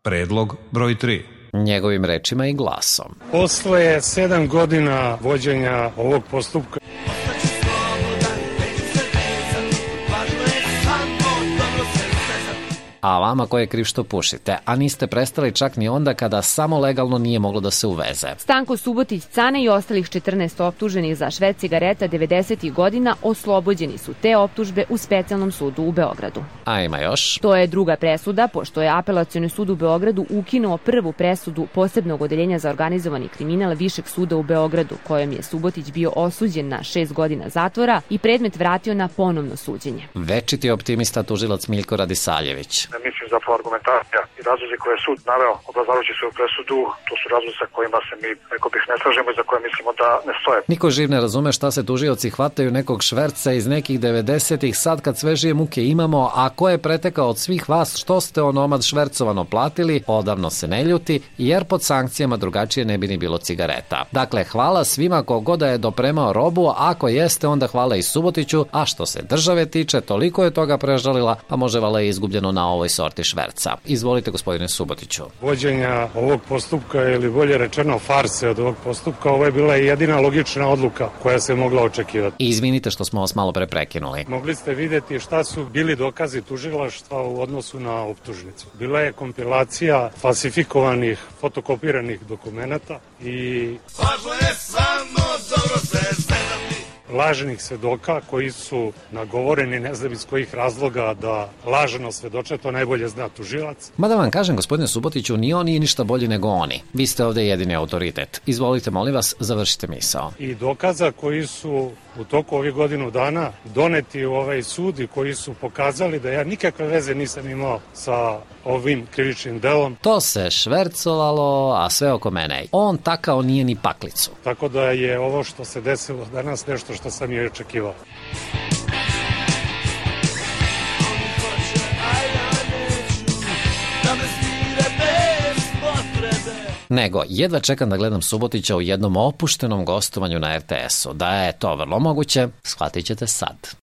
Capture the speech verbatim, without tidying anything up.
Predlog broj tri. Njegovim rečima i glasom. Posle sedam godina vođenja ovog postupka A vama ko je kriv što pušite, a niste prestali čak ni onda kada samo legalno nije moglo da se uveze. Stanko Subotić Cane i ostalih četrnaest optuženih za šverc cigareta devedesetih godina oslobođeni su te optužbe u specijalnom sudu u Beogradu. A ima još? To je druga presuda, pošto je Apelacioni sud u Beogradu ukinuo prvu presudu posebnog odeljenja za organizovani kriminal Višeg suda u Beogradu, kojom je Subotić bio osuđen na šest godina zatvora i predmet vratio na ponovno suđenje. Večiti optimista tužilac Miljko Radisavljević. Mislim zapravo argumentacija i razlozi koje je sud naveo obrazlažući svoju presudu, to su razlozi sa kojima se mi, rekao bih, ne slažemo i za koje mislimo da ne stoje. Niko živ ne razume šta se tužioci hvataju nekog šverca iz nekih devedesetih sad kad svežije muke imamo, a ko je pretekao od svih vas što ste onomad švercovano platili, odavno se ne ljuti, jer pod sankcijama drugačije ne bi ni bilo cigareta. Dakle, hvala svima kogoda je dopremao robu, ako jeste onda hvala i Subotiću, a što se države tiče, toliko je toga prežalila, pa može vala je izgubljeno na ovoj sorti šverca. Izvolite, gospodine Subotiću. Vođenja ovog postupka, ili bolje rečeno farse od ovog postupka, ovo je bila jedina logična odluka koja se mogla očekivati. I izvinite što smo vas malo pre prekinuli. Mogli ste videti šta su bili dokazi tužilaštva u odnosu na optužnicu. Bila je kompilacija falsifikovanih, fotokopiranih dokumenata i važno je samo dobro se sedati. Lažnih svedoka koji su nagovoreni, ne znam iz kojih razloga, da lažno svedoče, to najbolje zna tužilac. Ma da vam kažem, gospodine Subotiću, ni on nije ništa bolji nego oni. Vi ste ovde jedini autoritet. Izvolite, molim vas, završite misao. I dokaza koji su u toku ovih godinu dana doneti u ovaj sud i koji su pokazali da ja nikakve veze nisam imao sa ovim krivičnim delom. To se švercovalo, a sve oko mene. On takao nije ni paklicu. Tako da je ovo što se desilo danas nešto što sam i očekivao. Nego, jedva čekam da gledam Subotića u jednom opuštenom gostovanju na er te esu. Da je to vrlo moguće, shvatit ćete sad.